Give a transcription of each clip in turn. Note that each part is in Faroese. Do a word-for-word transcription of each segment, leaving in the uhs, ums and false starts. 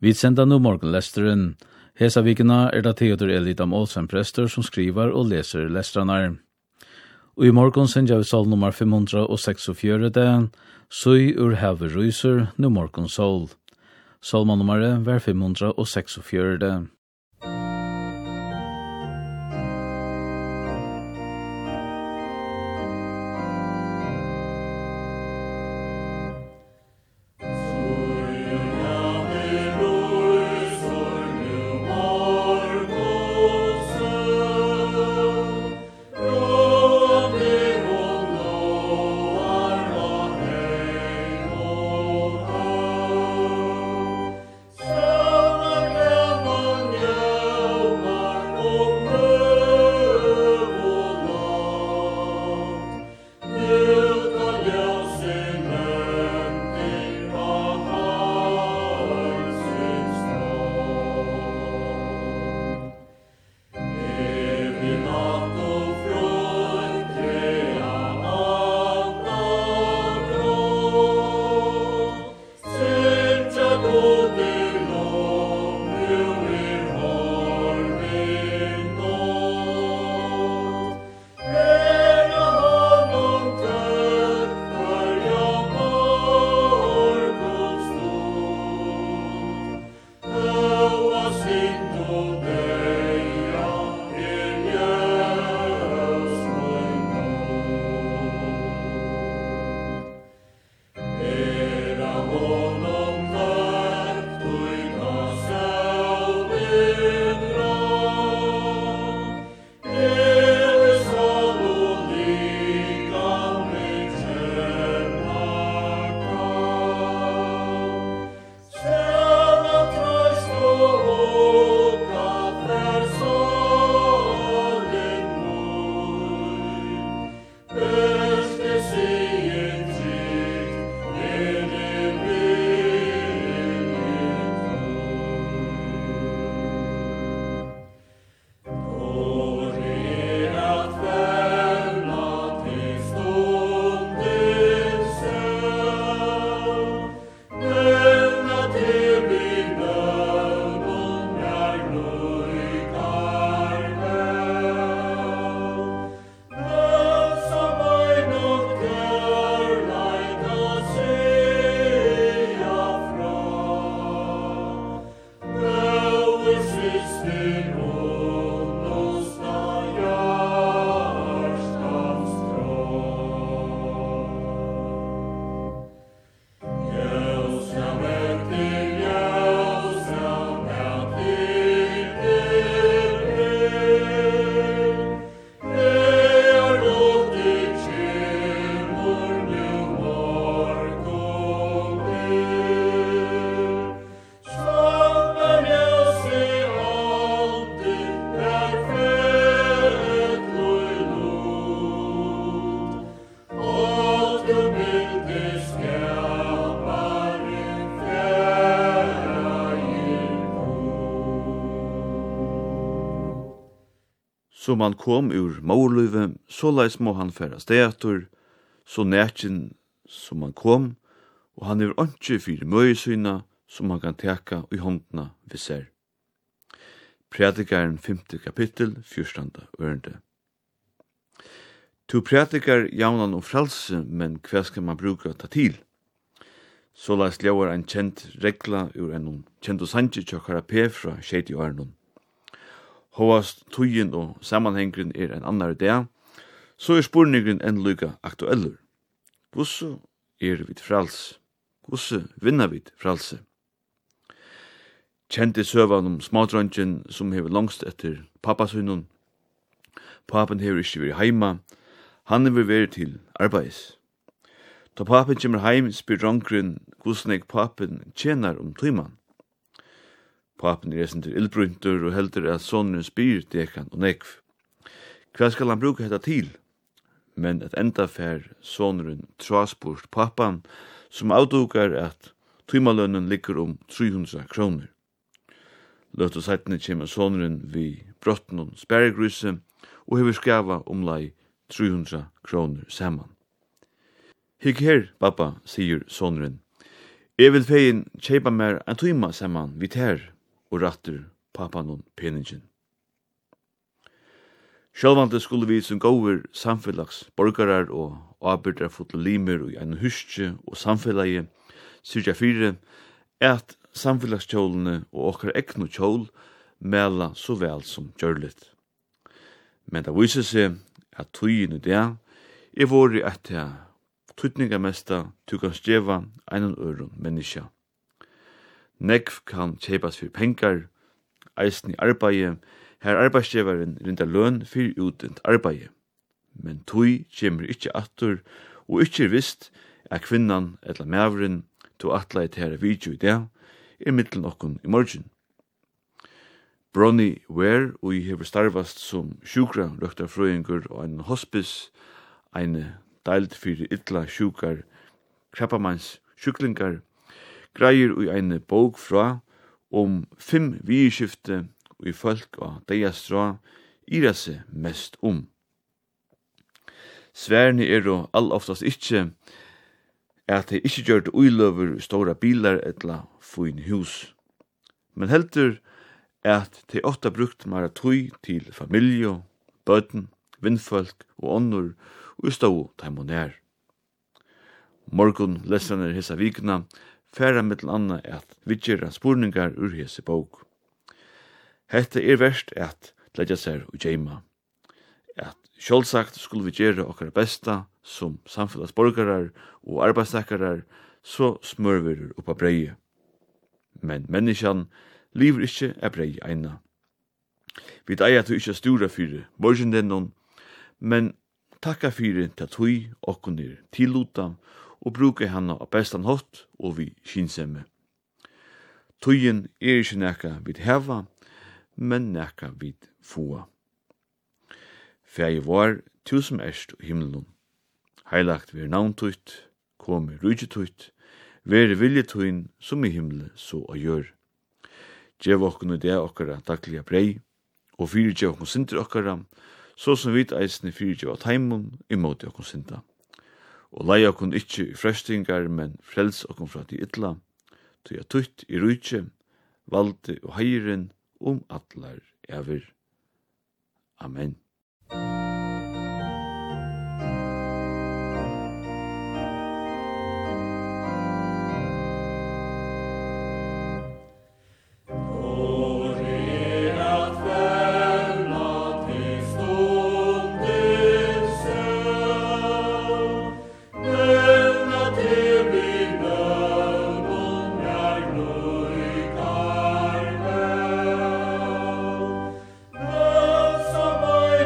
Vi sender nå morgenlesteren. Hesa vikena er det Theodor Elidam Olsen prester som skriver og leser lestrarna. Og i morgen sender vi sol nummer fem hundre seksogfjøruti, Søy ur havet ryser, nu morgen sol. Solmanummeret var fem hundre seksogfjøruti. Så man kom ur morluve, så leis må han færa steator, så nætjen som man kom, og han er ikke fyrir møyesyna, som man kan teka i håndna vi ser. Predikaren femte kapittel, fyrstanda ørende. To predikar jaunan om frelse, men hva skal man bruka ta til? Så leis ljauar en kjent regla ur en kjent og sanje tjokkara P fra tjeti årenon. Håast tøyen og sammanhengren er en annar idé, så er spurningren enn lykka aktueller. Hvordan er vi frals? Hvordan vinner vi fralse? Kjente søvan om smadronjen som hever langst etter pappasunnen. Papen hever ikke vært heima, han hever vært til arbeids. Da papen kommer heim, spyr drongren hvordan jeg papen tjener om tøyman. Papen er resen til ildbrunter og heldur at sonen spyr dekan og nekv. Hva skal han bruka dette til? Men et enda fær soneren trasport pappan som avdukar at tøymalønnen ligger om tre hundre kroner. Løtt og seitene kommer soneren vi brotten og sperregruse og hever skava omlai tre hundre kroner saman. Hikk her, pappa, sier soneren. Jeg vil feien kjeipa mer en tøyma saman vi ter og ratter pappan og peningen. Sjálvandi skulle vi som gåver samfellags borgarar og avbyrdar fotle limer og en huske og samfellagi syrja fyre at samfellagskjólene og okkar ekno kjól mela så vel som gjørligt. Men det viser seg at tøyen i det er våri at det tøytninga mesta tu kan stjeva einan øron menneska. Nekv kan kjeipas fyrir pengar, eisen i arbeid, her arbeidsgjevaren rinda løn fyrir utdent arbeid. Men tøy kjemur ikkje attur, og ikkje er vist at kvinnan eller mævren to atla i tæra video i det, er mittlen okkun i morgen. Bronny Ware, og jeg hever starvast som sjukra røktarfrøyngur og en hospice, ein deild fyrir illa sjukar, krabbamanns sjuklingar, greier og ein bók fra om fem vieskifte og i folk og deiastra ira seg mest om. Sværne er jo all oftast ikkje at de ikkje gjør det uiløver stora bilar etla fyn hus. Men heldur at de ofta brukt mara tøy til familie, bøten, vindfolk og ånder og stå taimonær. Morgon leserne hesa vikna færa mittel anna at vidgjera spurningar ur hese bók. Hetta er verst at leggja seg og geima. At sjálvsagt skulle vi gjera okkar besta som samfellagsborgarar og arbeidstakarar så smørver oppa breie. Men menneskjan lever ikkje er breie eina. Vi eier at vi ikkje stura fyrir morgendennon, men takka fyrir til tøy okkun er tilluta og bruka hana av bestan hot og vi skynsemme. Tøyen er ikkje nekka vid heva, men nekka vid fua. Fægi var tusen erst og himmelen. Heilagt ver navntøyt, komi rujtøyt, ver viljetøyn som i himmelen så og gjør. Gjev okkun i det okkara daglige brei, og fyrir gjev okkun sinter okkara, så som vit eisne fyrir gjev av taimun i måte okkun sinta. Og lei okkun ikkje i frøstingar, men frels okkun fra de ytla, tøy a tøyt i rujtje, valde og heiren om atlar ever. Amen. Samai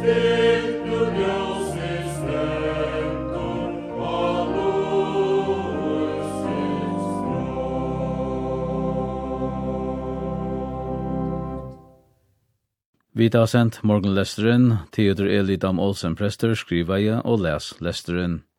Vi tar sendt morgenlesteren, Theodor Elidam Olsen Prester, skriver jeg og les lesteren.